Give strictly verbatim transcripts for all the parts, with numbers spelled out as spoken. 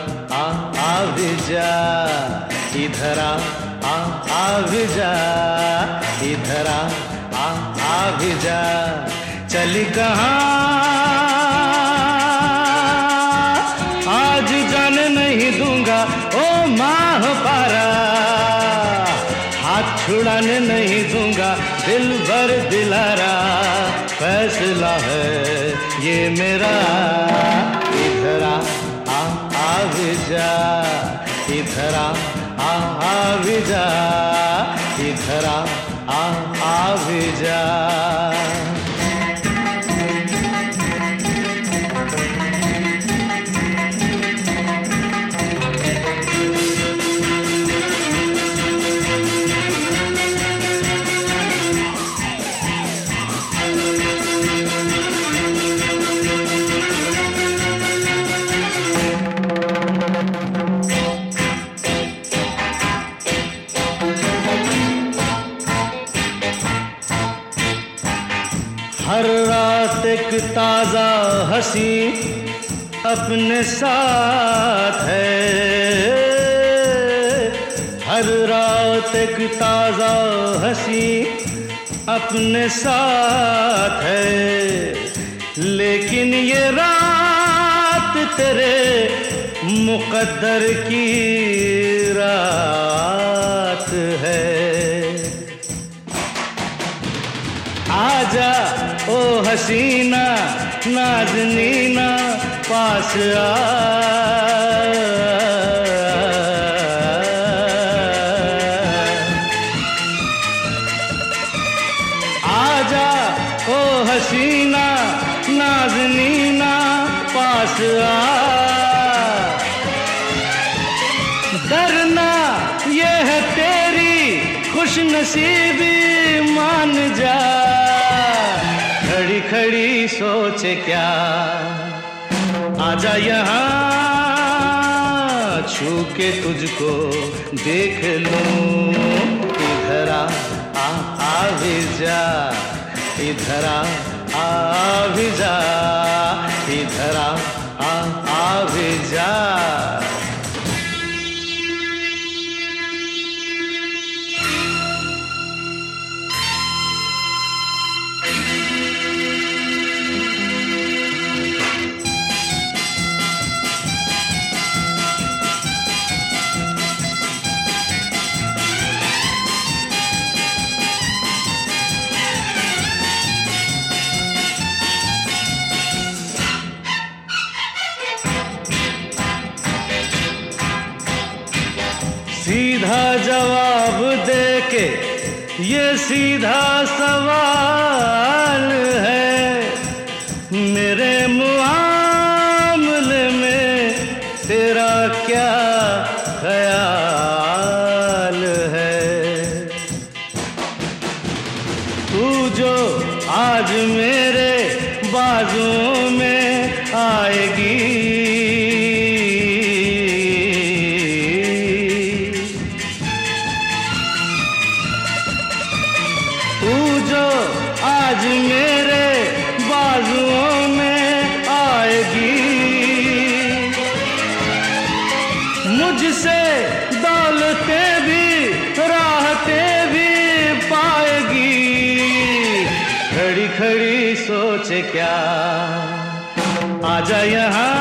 आ आ भी जा, इधर आ आ आ भी जा, इधर आ आ आ भी जा। चली कहाँ आज जाने नहीं दूंगा ओ माह पारा, हाथ छुड़ाने नहीं दूंगा दिल भर दिलारा, फैसला है ये मेरा। इधर आ आ आ भी जा, इधर आ आ आ भी जा, इधर आ आ आ भी जा। हर रात एक ताजा हंसी अपने साथ है, हर रात एक ताजा हंसी अपने साथ है, लेकिन ये रात तेरे मुकद्दर की रात है। आजा ओ हसीना नाज़नीना पास आ, आजा ओ हसीना नाज़नीना पास आ। डरना ये है तेरी खुशनसीबी मान जा, खड़ी खड़ी सोचे क्या आजा यहाँ छू के तुझको देख लूं। इधर आ आ आ भी जा, इधर आ आ भी जा, इधर आ आ आ भी जा। सीधा जवाब दे के ये सीधा सवाल है, मेरे मुआमले में तेरा क्या ख्याल है। तू जो आज मेरे बाजुओं में आएगी, तू जो आज मेरे बाजुओं में आएगी, मुझसे दौलतें भी राहतें भी पाएगी। खड़ी खड़ी सोचे क्या आजा यहाँ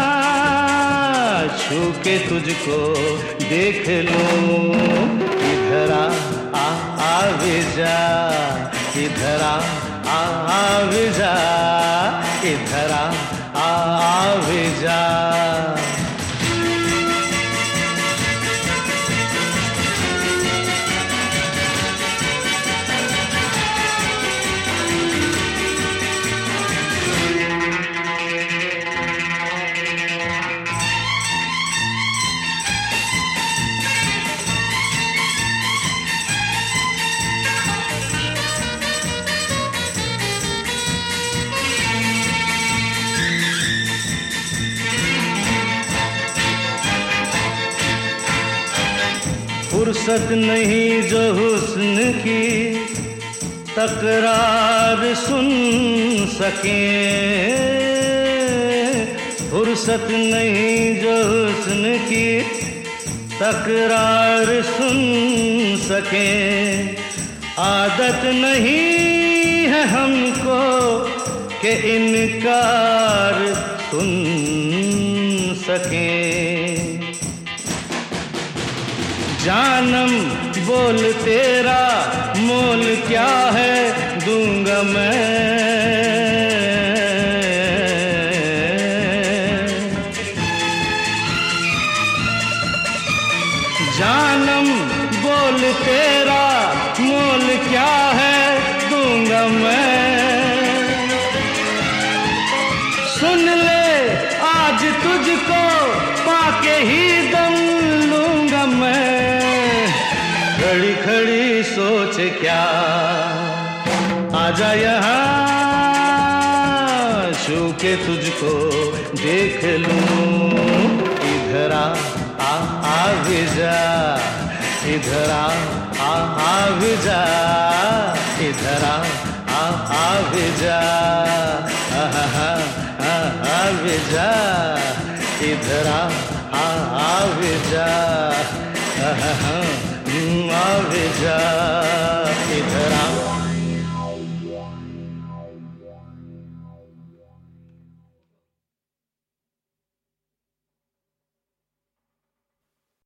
छू के तुझको देख लूं। इधर आ आ आ भी जा, इधर आ आ आ भी जा, इधर आ आ आ भी जा। फुर्सत नहीं जो हुस्न की तकरार सुन सके, फुर्सत नहीं जो हुस्न की तकरार सुन सके, आदत नहीं है हमको कि इनकार सुन सके। जानम बोल तेरा मोल क्या है दूंगा मैं, जानम बोल तेरा मोल क्या है दूंगा मैं। सुन ले आज तुझको पाके ही दम लूंगा मैं। खड़ी खड़ी सोच क्या आजा यहाँ, छू के तुझको देख लूं। इधर आ आ आ भी जा, इधर आ आ आ भी जा, इधर आ आ आ भी जा, आ आ आ आ भी जा, इधर आ आ आ भी जा, आ आ आ भी जा।